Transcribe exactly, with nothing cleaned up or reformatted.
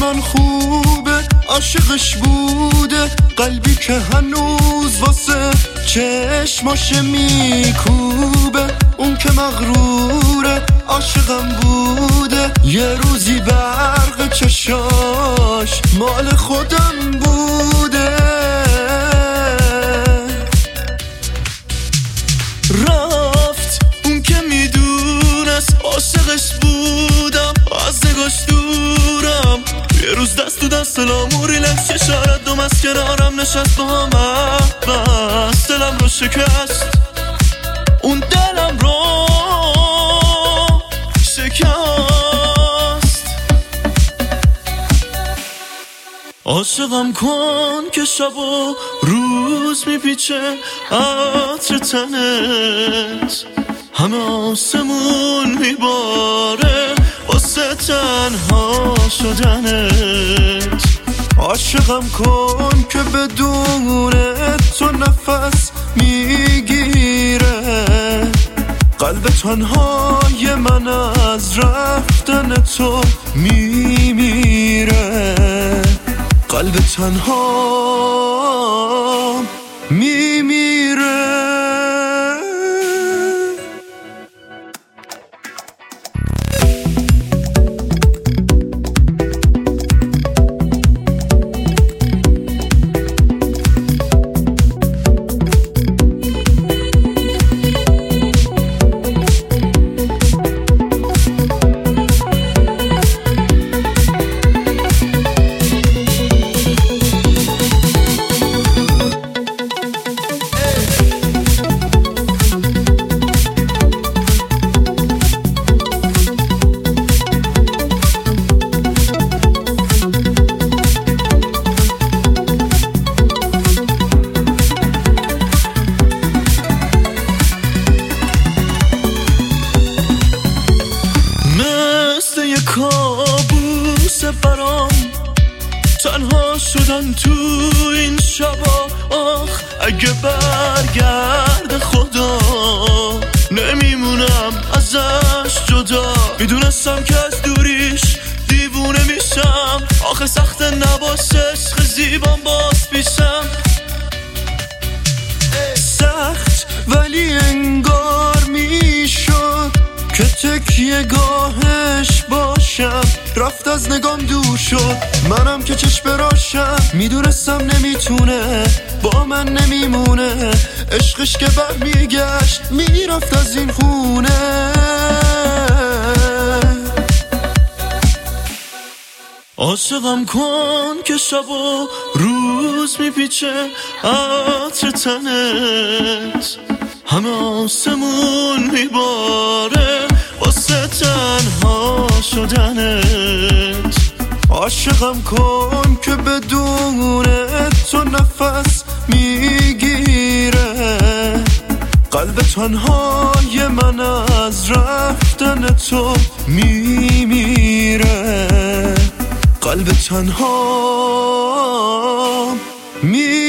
من خوبه عاشقش بوده، قلبی که هنوز واسه چشماش میکوبه. اون که مغروره عاشقم بوده، یه روزی برق چشاش مال خودم بوده. رفت اون که میدونست عاشقش بودم، از نگاش دورم. یه روز دست تو دست لامو ریلکس که شاید دوم از کنارم نشست با هم بس دلم رو شکست، اون دلم رو شکست. عاشقم کن که شب و روز میپیچه عطر تنت، همه آسمون میباره واسه تنها شدنت. عاشقم کن که بدون تو نفس میگیره، قلب تنهای من از رفتن تو میمیره. قلب تنها میمیره. کابوس برام تنها شدن تو این شبا. آخ اگه برگرد خدا نمیمونم ازش جدا. میدونستم که از دوریش دیوونه میشم، آخه سخت نباشه عشق زیبام باز پیشم. سخت ولی انگار میشد که تکیه گاهش باشم. رفت از نگام دور شد، منم که چشم براشم. میدونستم نمیتونه با من نمیمونه، عشقش که برمیگشت میرفت از این خونه. عاشقم کن که شب و روز میپیچه عطر تنت، همه آسمون میباره واسه تنها شدنت. عاشقم کن که بدون تو نفس میگیره، قلب تنهای من از رفتن تو میمیره. قلب تنها می